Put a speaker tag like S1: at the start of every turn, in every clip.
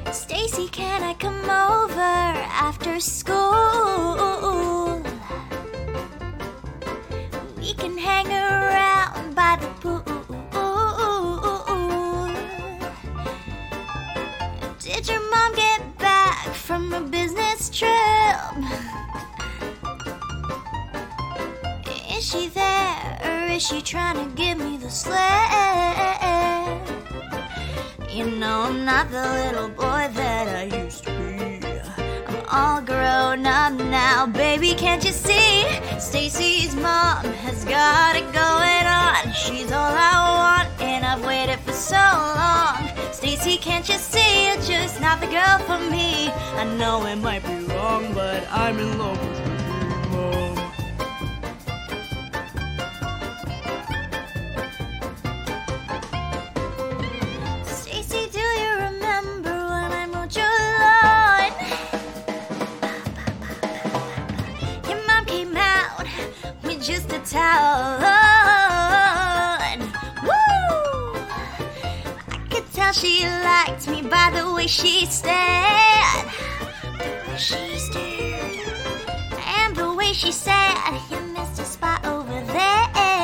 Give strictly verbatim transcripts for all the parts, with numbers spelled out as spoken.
S1: Stacy, can I come over after school? We can hang around by the pool. Did your mom get back from a business trip? Is she there, or is she trying to give me the slip? You know I'm not the little boy that I used to be. I'm all grown up now, baby, can't you see? Stacy's mom has got it going on. She's all I want, and I've waited for so long. Stacy, can't you see you're just not the girl for me? I know it might be wrong, but I'm in love with you, Mom. Stacy, do you remember when I mowed your lawn? Your mom came out with just a towel on. Woo! I could tell she liked me by the way she stared. The way she stared. And the way she said, you missed a spot over there.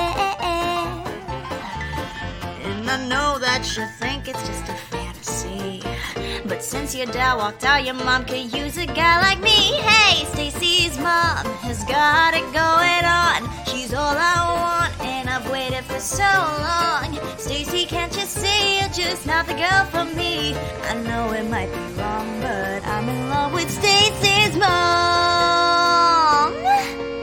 S1: And I know that you think it's just a fantasy, but since your dad walked out, your mom could use a guy like me. Hey, Stacy's mom has got it going on. She's all I want, and I've waited for so long. Stacy, can't you see you're just not the girl for me? I know it might be wrong, but I'm in love with Stacy's mom.